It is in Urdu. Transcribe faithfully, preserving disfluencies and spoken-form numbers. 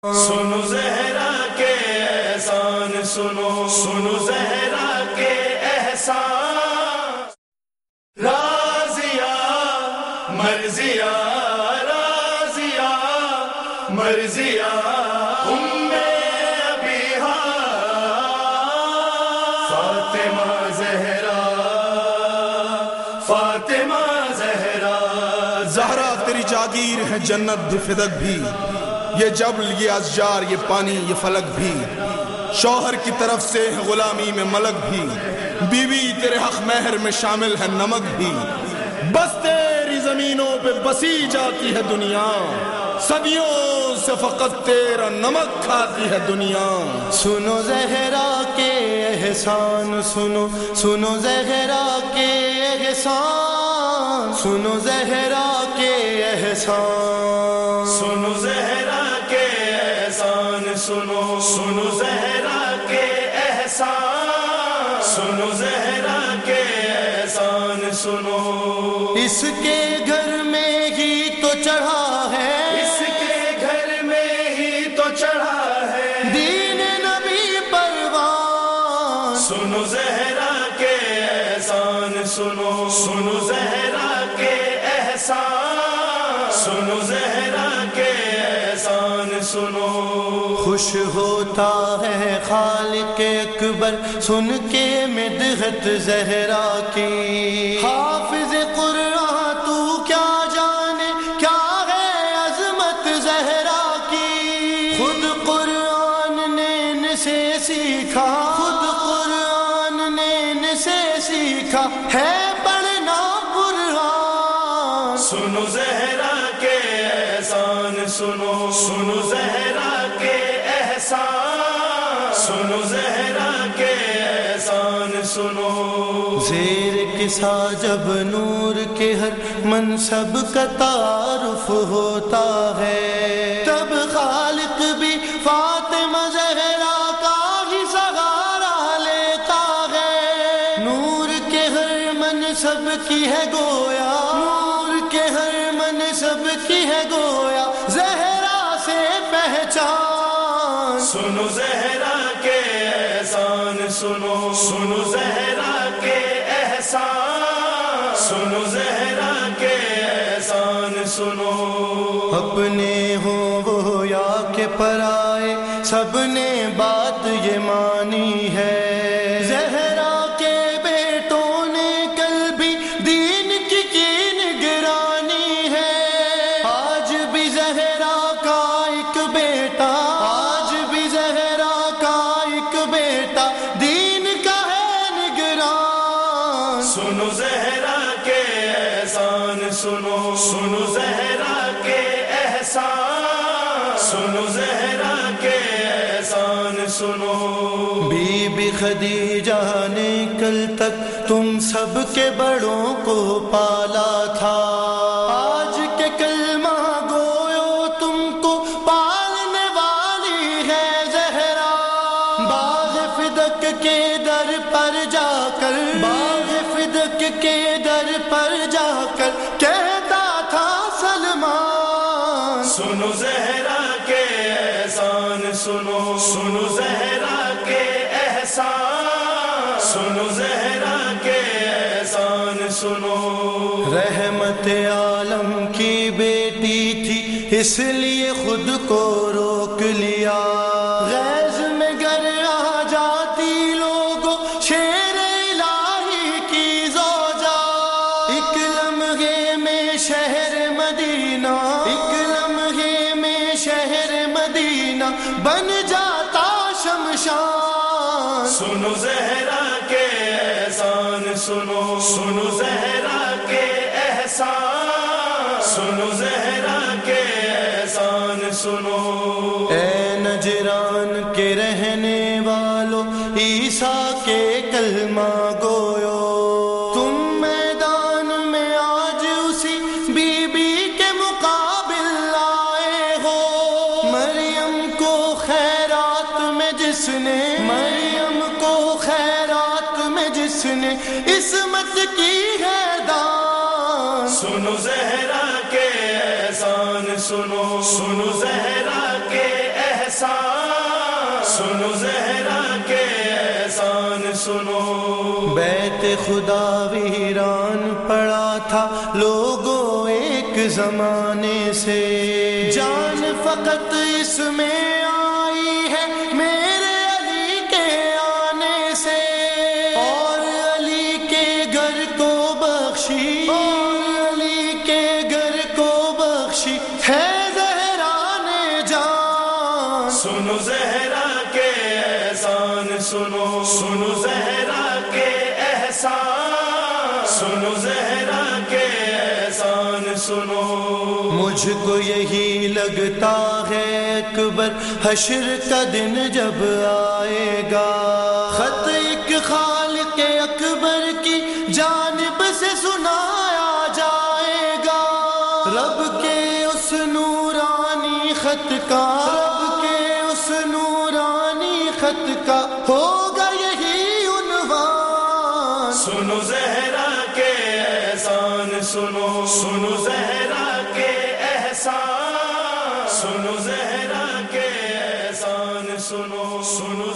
سنو زہرا کے احسان سنو سنو زہرا کے احسان رازیہ مرضیہ رازیہ مرضیہ ام ابیہا فاطمہ زہرا فاطمہ زہرا زہرا تیری جاگیر ہے جنت بھی فدق بھی، یہ جبل یہ اشجار یہ پانی یہ فلک بھی، شوہر کی طرف سے ہے غلامی میں ملک بھی، بیوی تیرے حق مہر میں شامل ہے نمک بھی، بس تیری زمینوں پہ بسی جاتی ہے دنیا، صدیوں سے فقط تیرا نمک کھاتی ہے دنیا۔ سنو زہرا کے احسان سنو سنو زہرا کے احسان سنو زہرا کے احسان سنو زہرا کے احسان سنو سنو زہرا کے احسان سنو زہرا کے احسان سنو، اس کے گھر میں ہی تو چڑھا ہے اس کے گھر میں ہی تو چڑھا ہے دین نبی پروان۔ سنو زہرا کے احسان سنو سنو زہرا کے احسان سنو زہرا کے احسان سنو، خوش ہوتا ہے خالق اکبر سن کے مدحت زہرا کی، حافظ قرآن تو کیا جانے کیا ہے عظمت زہرا کی، خود قرآن نے ان سے سیکھا خود قرآن نے ان سے سیکھا ہے پڑھنا قرآن۔ سنو زہرا کے احسان سنو سنو زہرا کے احسان سنو زہرا کے احسان سنو، زیر کسا جب نور کے ہر منصب کا تعارف ہوتا ہے، تب خالق بھی فاطمہ زہرا کا ہی سہارا لیتا ہے، نور کے ہر منصب کی ہے گویا نور کے ہر منصب کی ہے گویا زہرا سے پہچان۔ سنو زہرا کے احسان سنو سنو زہرا کے احسان سنو زہرا کے احسان سنو، اپنے ہوں وہ یا کہ پرائے سب نے بات یہ مانی ہے، زہرا کے بیٹوں نے کل بھی دین کی کی نگرانی ہے، آج بھی زہرا کا ایک بیٹا آج بھی زہرا کا ایک بیٹا دین کا ہے نگران۔ سنو زہرا کے احسان سنو سنو زہرا کے احسان سنو زہرا کے احسان سنو، بی بی خدیجہ نے کل تک تم سب کے بڑوں کو پالا تھا، آج کے کلمہ گویو تم کو پالنے والی ہے زہرا، باغ فدق کے در پر جا کر باغ فدق کے در پر جا کر کہتا تھا سلمان۔ سنو زہرا کے احسان سنو سنو زہرا کے احسان سنو زہرا کے احسان سنو، رحمت عالم کی بیٹی تھی اس لیے خود کو روک لیا، غیظ میں گر آ جاتی لوگوں شیر الہی کی زوجہ، ایک لمحے میں شہر مدینہ ایک لمحے میں شہر مدینہ بن جاتا شمشان۔ سنو زہرا کے احسان سنو سنو زہرا کے احسان سنو زہرا کے احسان سنو، اے نجران کے رہنے والو عیسیٰ کے کلمہ گویو، تم میدان میں آج اسی بی بی کے مقابل آئے ہو، مریم کو خیرات میں جس نے مریم کو خیرات میں جس نے عصمت کی ہے دان۔ سنو زہرا کے احسان سنو سنو زہرا کے احسان خدا ویران پڑا تھا لوگوں ایک زمانے سے، جان فقط اس میں آئی ہے میرے علی کے آنے سے، اور علی کے گھر کو بخشی، اور علی کے گھر کو بخشی ہے زہرا نے جان۔ سنو زہرا کے احسان سنو، سنو زہرا کے احسان، سنو زہرا کے احسان سنو۔ مجھ کو یہی لگتا ہے اکبر حشر کا دن جب آئے گا، خط ایک خالق اکبر کی جانب سے سنایا جائے گا، رب کے اس نورانی خط کا، رب کے اس نورانی خط کا ہوگا یہی عنوان۔ سنو زہرا کے احسان سنو، سنو زہرا کے احسان، سنو زہرا کے احسان سنو، سنو